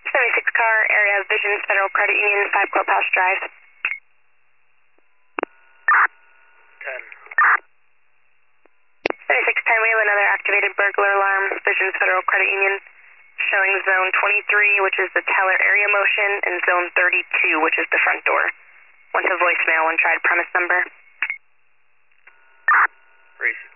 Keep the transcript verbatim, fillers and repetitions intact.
seventy-six car, area of Vision, Federal Credit Union, five Clubhouse Drive. ten. seventy-six ten, we have another activated burglar alarm, Vision, Federal Credit Union, showing zone twenty-three, which is the teller area motion, and zone thirty-two, which is the front door. One to voicemail, one tried premise number. Racing.